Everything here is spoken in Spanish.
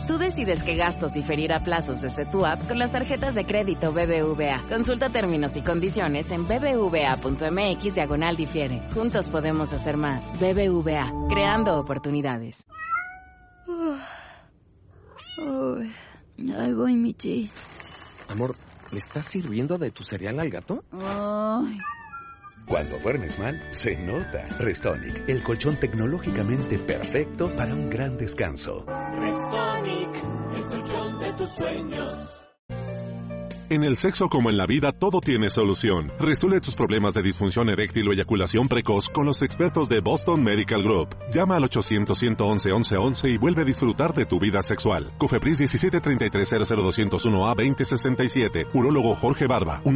Tú decides qué gastos diferir a plazos desde tu app con las tarjetas de crédito BBVA. Consulta términos y condiciones en bbva.mx/difiere. Juntos podemos hacer más. BBVA, creando oportunidades. Ahí voy, Michi. Amor, ¿le estás sirviendo de tu cereal al gato? Ay. Cuando duermes mal, se nota. Restonic, el colchón tecnológicamente perfecto para un gran descanso. Restonic, el colchón de tus sueños. En el sexo como en la vida, todo tiene solución. Resuelve tus problemas de disfunción eréctil o eyaculación precoz con los expertos de Boston Medical Group. Llama al 800-111-1111 y vuelve a disfrutar de tu vida sexual. COFEPRIS 1733-00201A 2067. Urólogo Jorge Barba.